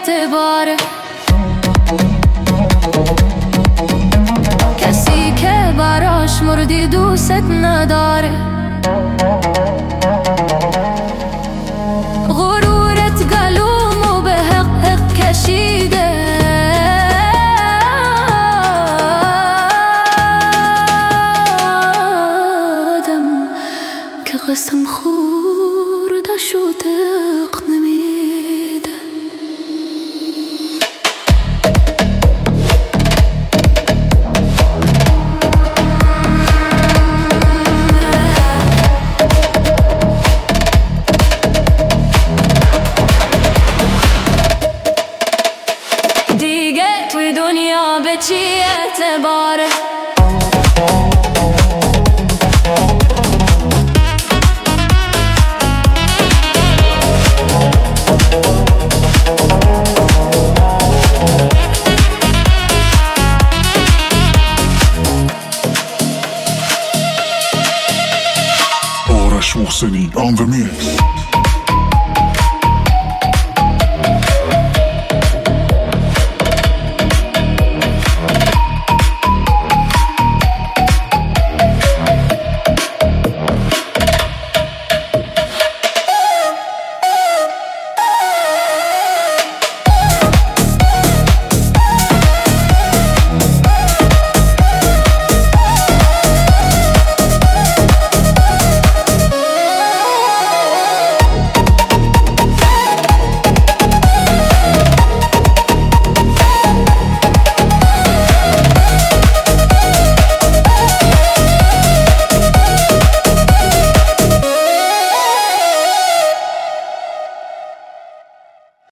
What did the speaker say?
اعتباره. کسی که براش مردی دوست نداره. غرورت گلومو به حق حق کشیده. آدم که قسم خورده شده نمیده. دیگه توی دنیا به چی اعتباره؟ محسنی on the mix.